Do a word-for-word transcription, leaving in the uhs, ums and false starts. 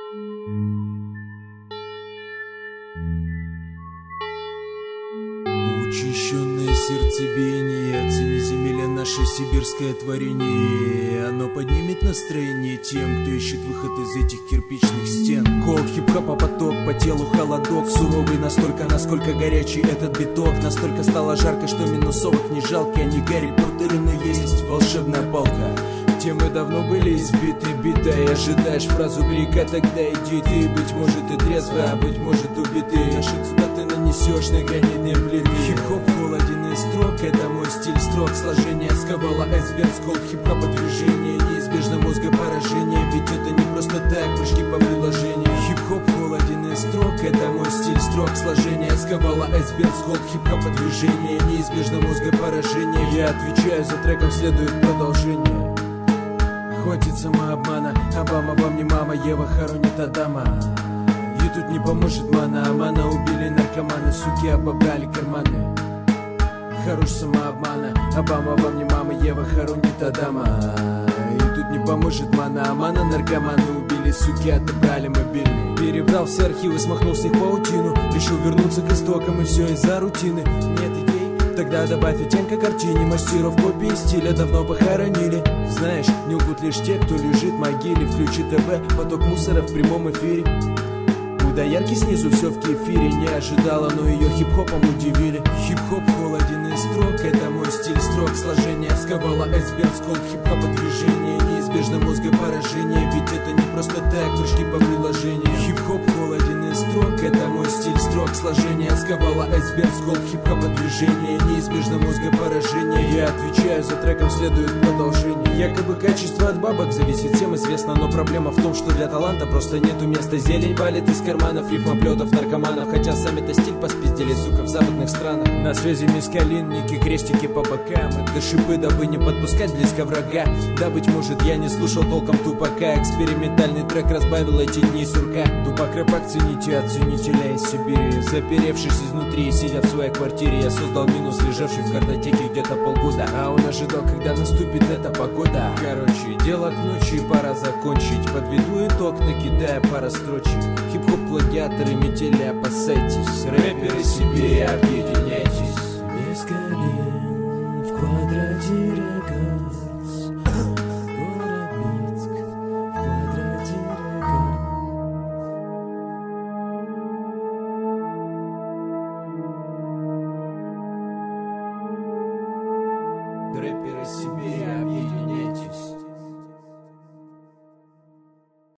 Учащенное сердцебиение, оцени земля наше сибирское творение. Оно поднимет настроение тем, кто ищет выход из этих кирпичных стен. Кол хип-хопа поток, по телу холодок, суровый настолько, насколько горячий этот биток. Настолько стало жарко, что минусовок не жалко. Они Гарри Поттеры, но есть волшебная палка. Темы давно были избиты, битой. Ожидаешь фразу крика, тогда иди ты. Быть может и трезвый, а быть может убитый. Наши цитаты нанесешь на гранитные плиты. Хип-хоп холоден и строк, это мой стиль строк. Сложение сковало айсберг, сколд хип-хопа движение. Неизбежно мозга поражение, ведь это не просто так, прыжки по приложению. Хип-хоп холоден и строк, это мой стиль строк. Сложение сковало айсберг, сколд хип-хопа движение. Неизбежно мозга поражение. Я отвечаю, за треком следует продолжение. Хватит самообмана, Обама вам не мама, Ева хоронит Адама. И тут не поможет мана, Амана убили наркоманы, суки обобрали карманы. Хорош самообмана, Обама вам не мама, Ева хоронит Адама. И тут не поможет мана, Амана наркоманы убили, суки отобрали мобильный. Перебрал все архивы, смахнул с них паутину. Решил вернуться к истокам, и все из-за рутины. Нет идей? Тогда добавь оттенка картине. Мастеров копии стиля давно похоронили. Знаешь, не лгут лишь те, кто лежит в могиле. Включи ТВ, поток мусора в прямом эфире. У доярки снизу все в кефире. Не ожидала, но ее хип-хопом удивили. Хип-хоп холоден и строк, это мой стиль строк. Сложение сковало айсберг, сколд хип-хопа движение. Неизбежно мозга поражение, ведь это не просто так, прыжки по приложению. Хип-хоп холоден и строк, это мой стиль строк. Сложение сковало айсберг, сколд хип-хопа движение. Неизбежно мозга поражение. Я отвечаю, за треком следует продолжение. Якобы качество от бабок зависит, всем известно. Но проблема в том, что для таланта просто нету места. Зелень валит из карманов, рифмоплетов, наркоманов. Хотя сами-то стиль поспиздили, сука, в западных странах. На связи мискалинники, крестики по бокам. Это шипы, дабы не подпускать близко врага. Да, быть может, я не слушал толком Тупака. Экспериментальный трек разбавил эти дни сурка. Тупак рэпак, цените от ценителя из Сибири. Заперевшись изнутри, сидя в своей квартире, я создал минус, лежавший в картотеке где-то полгода. А он ожидал, когда наступит эта погода. Короче, дело к ночи, пора закончить. Подведу итог, накидая пара строчек. Хип-хоп плагиаторы, метели, опасайтесь. Рэперы Сибири, объединяйтесь. Мескалин в квадратире.